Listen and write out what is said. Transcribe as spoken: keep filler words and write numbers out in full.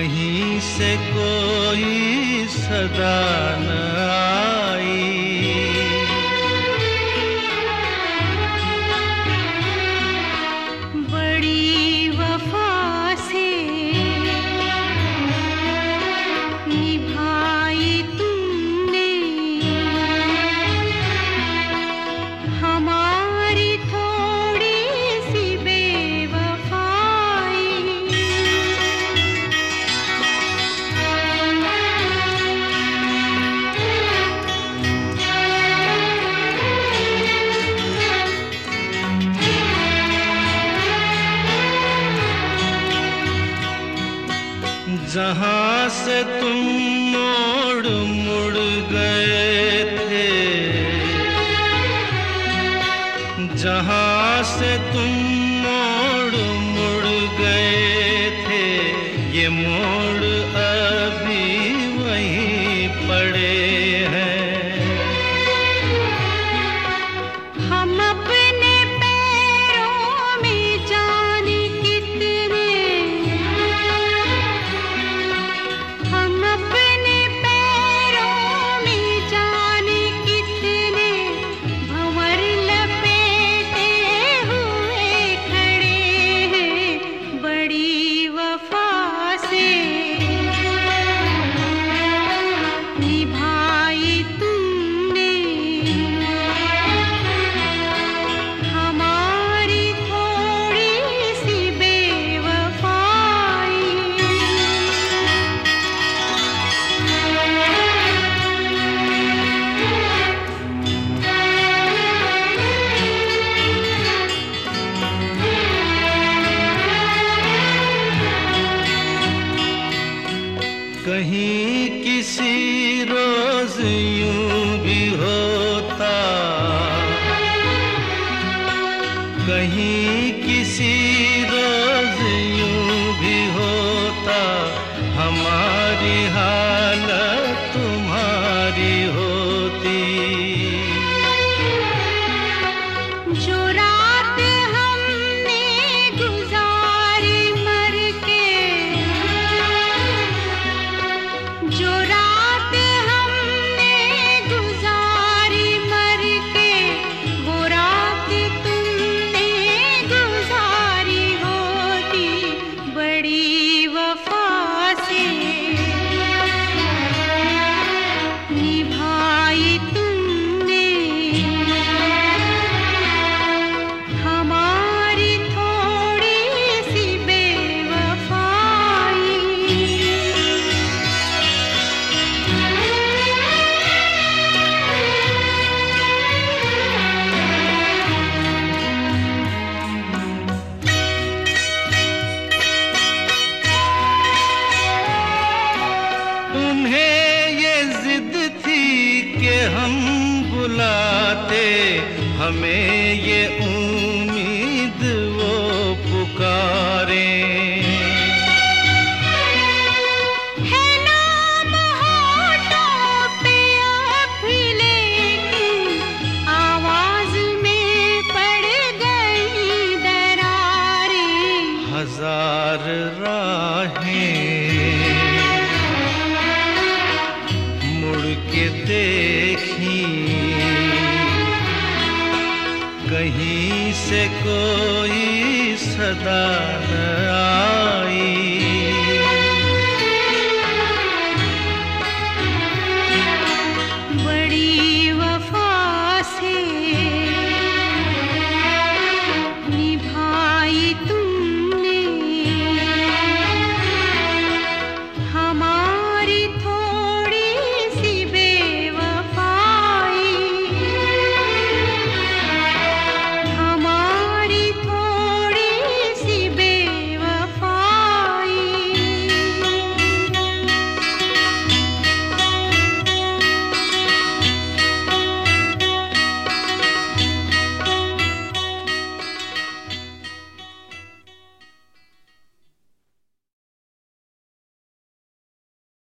कहीं से कोई सदा न आई। बड़ी वफा से निभाई तुमने हमारी थोड़ी सी बेवफाई। जहाँ से तुम मोड़ मुड़ गए थे, जहाँ से तुम मोड़ मुड़ गए थे, ये मोड़ अभी वहीं पड़े हैं। हम अपने पैरों में जाने कितने, हम अपने पैरों में जाने कितने भंवर लपेटे हुए खड़े हैं। बड़ी वफा से निभाई तुमने हमारी थोड़ी सी बेवफाई। कहीं किसी रोज यूं भी होता, कहीं किसी रोज यूं भी होता, हमारी हालत तुम्हारी होती। जो रात हमने गुजारी मर के, जो रात हमने गुजारी मर के, वो रात तुमने गुजारी होती। बड़ी वफा से निभाई तुमने हमारी थोड़ी सी बेवफाई। उन्हें ये जिद थी कि हम बुलाते, हमें ये उम्मीद वो पुकारे। है नाम होठों पे अब भी लेकिन आवाज में पड़ गई दरारें। हजार राहें मुड़ के देखी, कहीं से कोई सदा न